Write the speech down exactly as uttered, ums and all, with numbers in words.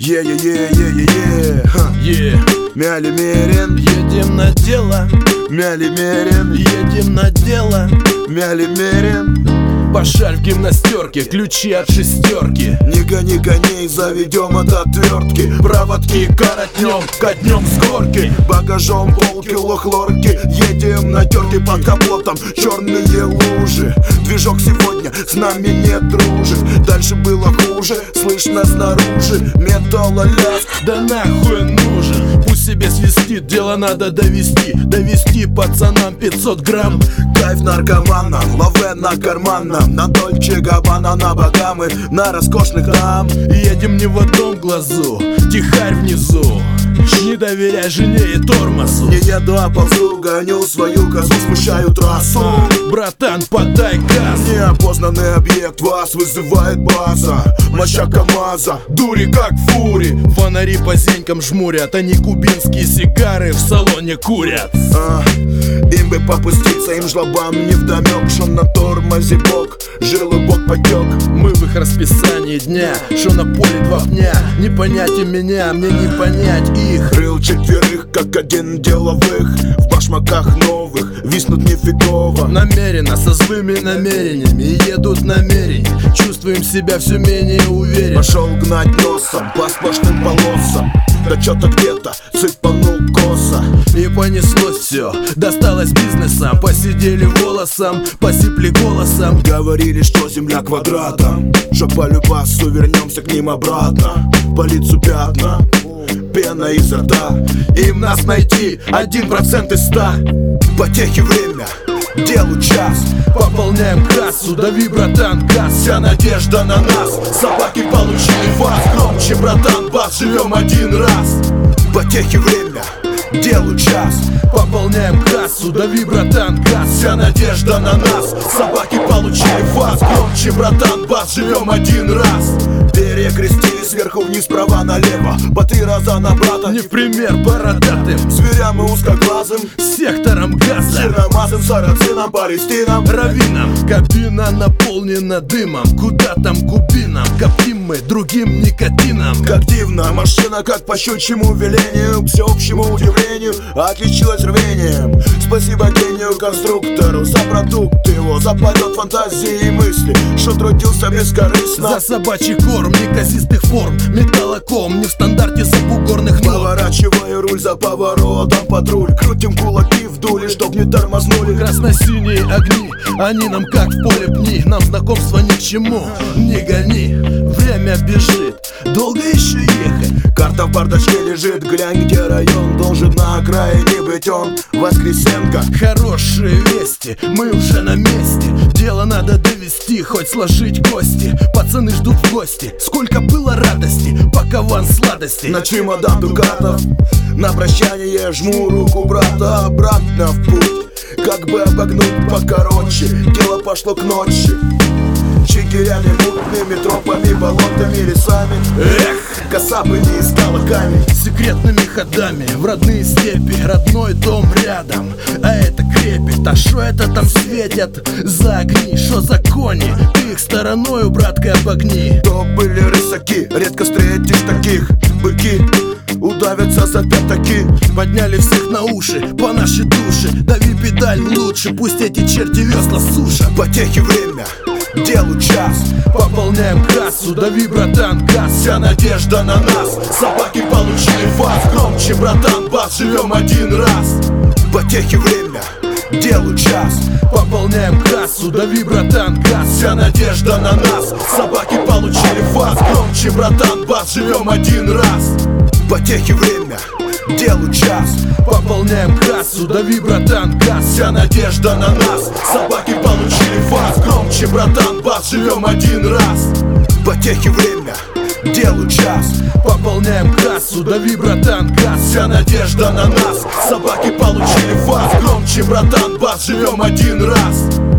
Е-е-е-е-е-е, Е, Мяли мерен, едем на дело, мяли мерен, едем на дело. мяли мерен. Пошарь в гимнастерке, ключи от шестерки. Не гони коней, заведем от отвертки. Проводки коротнем, катнем с горки. Багажом полкило хлорки. Едем на терке под капотом, черные лужи. Движок сегодня с нами не дружит. Дальше было хуже, слышно снаружи металлолязг. Да нахуй нужен, пусть себе свистит, дело надо довести. Довести пацанам пятьсот грамм. Кайф наркоманам, лаве на карманном. На Дольче Габбана, на Багамы, на роскошных дам. Едем не в одном глазу, тихарь внизу. Не доверяй жене и тормозу. Не еду, а ползу, гоню свою козу, смущаю трассу. Братан, подай газ. Неопознанный объект, вас вызывает база. Моща КамАЗа, Дури как фури, фонари по зенькам жмурят. Они кубинские сигары в салоне курят. а, Им бы попуститься, им жлобам невдомек, шо на тормозе бок, желобок потек. Мы в их расписании дня, шо на поле два пня. Не понять и меня, мне не понять их. Рыл четверых, как один деловых. В башмаках новых, виснут нифигово. Намеренно, со злыми намерениями едут намерения. Чувствуем себя все менее уверенно. Пошел гнать носом по сплошным полосам. Да чё-то где-то цыпанул косо. И понеслось все, досталось бизнесом. Посидели волосом, посыпли голосом. Говорили, что земля квадратом, что по любасу вернемся к ним обратно. По лицу пятна, пена изо рта. Им нас найти один процент из ста. Потехи время, делу час. Пополняем кассу, дави, братан, газ. Вся надежда на нас, собаки получили вас. Громче, братан, бас, живем один раз. Потехи время, делу час. Пополняем кассу, дави, братан, газ. Вся надежда на нас, собаки получили вас. Громче, братан, бас, живем один раз. Перекрестили сверху вниз, справа налево. По три раза на брата. Не в пример бородатым, Зверям и узкоглазым, сектором газа, черномазым, сарацинам, палестинам, раввинам. Кабина наполнена дымом, куда там кубинам. Коптим мы другим никотином. как дивно, машина, как по щучьему велению, к всеобщему удивлению, отличилась рвением. Спасибо гению конструктору за продукт его, за полет фантазии и мысли, что трудился бескорыстно. За собачий корм неказистых форм, металлоком не в стандарте забугорных норм. Поворачиваю руль за поворотом, патруль, крутим кулаки в дуле, чтоб не тормознули. Красно-синие огни, они нам как в поле пни. Нам знакомство ни к чему, не гони. Время бежит, долго еще ехать. Карта в бардачке лежит, глянь, где район. Должен на окраине быть он, Воскресенко. Хорошие вести, мы уже на месте. Дело надо довести, хоть сложить кости. Пацаны ждут в гости, сколько было радости. Пока ван сладости. На чемодан дукатов, на прощание жму руку брата. Обратно в путь, как бы обогнуть покороче. Дело пошло к ночи, чигирями, мутными тропами, болотами, лесами. Эх, косапы не искала камень. секретными ходами в родные степи, родной дом рядом. А это крепит, а шо это там светят за огни, шо за кони? Ты их стороною, братка, обогни. То были рысаки, редко встретишь таких. Быки удавятся за пятаки. Подняли всех на уши, по нашей душе. Дави педаль лучше, пусть эти черти весла сушат. Потехи время, делу час. Пополняем кассу, дави, братан, газ. Вся надежда на нас, собаки получили вас. Громче, братан, бас, живем один раз. Потехи время, делу час. Пополняем кассу, дави, братан, газ. Вся надежда на нас, собаки получили вас. Громче, братан, бас, живем один раз. Потехи время, делу час. Пополняем кассу, дави, братан, газ. Вся надежда на нас, собаки получили вас. Громче, братан, бас, живем один раз. Потехи время, делу час. Пополняем кассу, дави, братан, газ. Вся надежда на нас, собаки получили вас. Громче, братан, бас, живем один раз.